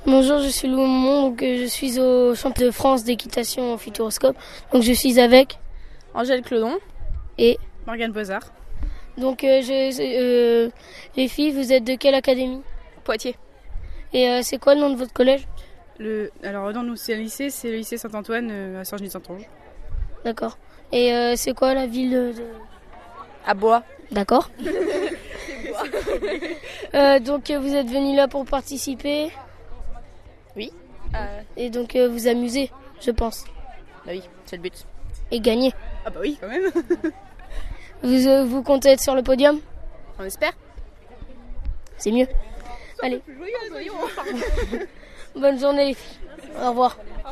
Bonjour, je suis Louis Momon, donc je suis au championnat de France d'équitation au Futuroscope. Donc je suis avec Angèle Clodon et Morgane Bozard. Donc les filles, vous êtes de quelle académie? Poitiers. Et c'est quoi le nom de votre collège? Alors non, nous c'est le lycée Saint-Antoine à Saint-Genis-Saint-Onge. D'accord. Et c'est quoi la ville de... À Bois. D'accord. Donc vous êtes venus là pour participer? Oui. Et donc vous amuser, je pense. Bah oui, c'est le but. Et gagner. Ah bah oui, quand même. Vous comptez être sur le podium? On espère. C'est mieux. Allez. Bonne journée les filles. Au revoir.